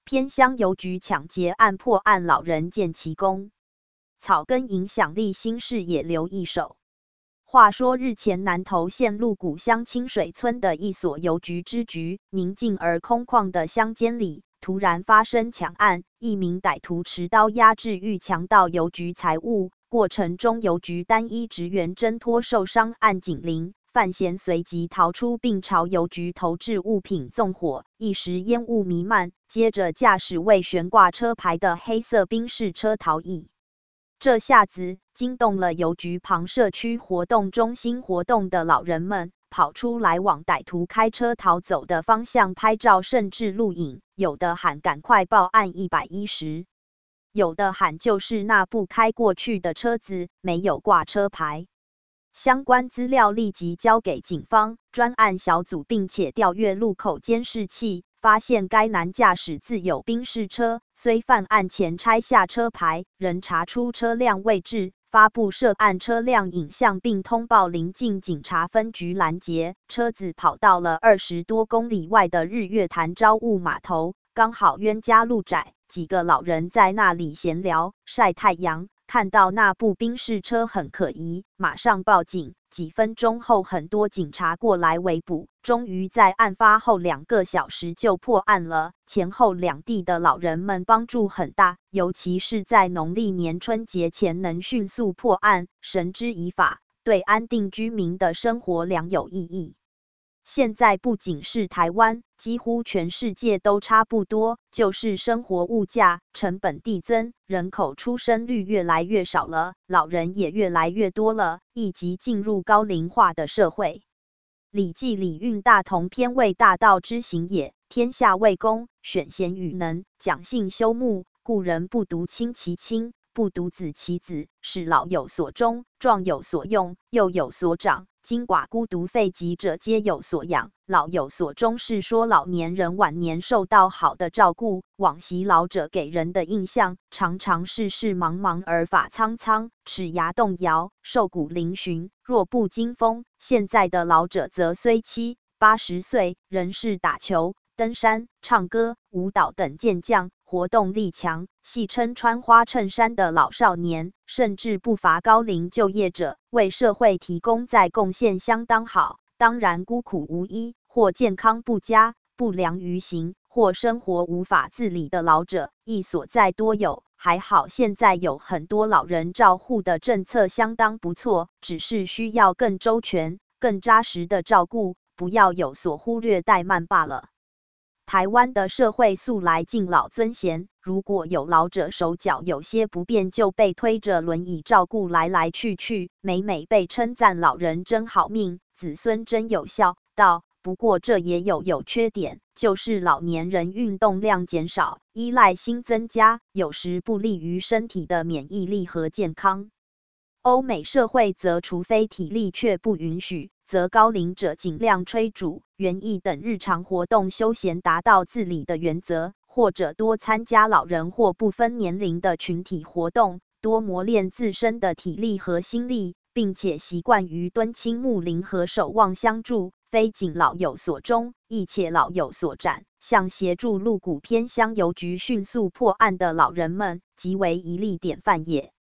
偏乡邮局抢劫案破案，老人见奇功。草根影响力新事也留一手。话说日前南投县鹿谷乡清水村的一所邮局支局，宁静而空旷的乡间里，突然发生抢案，一名歹徒持刀压制欲强盗邮局财物，过程中邮局单一职员挣脱受伤，按警铃，犯嫌随即逃出并朝邮局投掷物品纵火，一时烟雾弥漫，接着驾驶未悬挂车牌的黑色宾士车逃逸。这下子惊动了邮局旁社区活动中心活动的老人们，跑出来往歹徒开车逃走的方向拍照，甚至录影，有的喊赶快报案110，有的喊就是那部开过去的车子没有挂车牌。相关资料立即交给警方专案小组，并且调阅路口监视器，发现该男驾驶自有宾士车，虽犯案前拆下车牌，仍查出车辆位置，发布涉案车辆影像，并通报邻近警察分局拦截。车子跑到了20多公里外的日月潭招物码头，刚好冤家路窄，几个老人在那里闲聊晒太阳，看到那部宾士车很可疑，马上报警。几分钟后，很多警察过来围捕，终于在案发后2个小时就破案了。前后两地的老人们帮助很大，尤其是在农历年春节前能迅速破案，绳之以法，对安定居民的生活良有意义。现在不仅是台湾，几乎全世界都差不多，就是生活物价成本递增，人口出生率越来越少了，老人也越来越多了，以及进入高龄化的社会。礼记礼运大同篇谓大道之行也，天下为公，选贤与能，讲信修睦，故人不独亲其亲，不独子其子，使老有所终，壮有所用，幼有所长。今寡孤独废疾者皆有所养，老有所终是说老年人晚年受到好的照顾。往昔老者给人的印象常常世事茫茫而发苍苍，齿牙动摇，瘦骨嶙峋，弱不禁风。现在的老者则虽70、80岁，仍是打球、登山、唱歌、舞蹈等健将，活动力强，戏称穿花衬衫的老少年，甚至不乏高龄就业者，为社会提供再贡献相当好。当然孤苦无依，或健康不佳、不良于行，或生活无法自理的老者亦所在多有。还好现在有很多老人照护的政策相当不错，只是需要更周全、更扎实的照顾，不要有所忽略怠慢罢了。台湾的社会素来敬老尊贤，如果有老者手脚有些不便，就被推着轮椅照顾来来去去，每每被称赞老人真好命，子孙真有孝道。不过这也有缺点，就是老年人运动量减少，依赖性增加，有时不利于身体的免疫力和健康。欧美社会则除非体力却不允许，则高龄者尽量催煮、园艺等日常活动休闲，达到自理的原则，或者多参加老人或不分年龄的群体活动，多磨练自身的体力和心力，并且习惯于敦亲睦邻和守望相助，非仅老有所终，亦且老有所展。像协助鹿谷偏乡邮局迅速破案的老人们，即为一例典范也。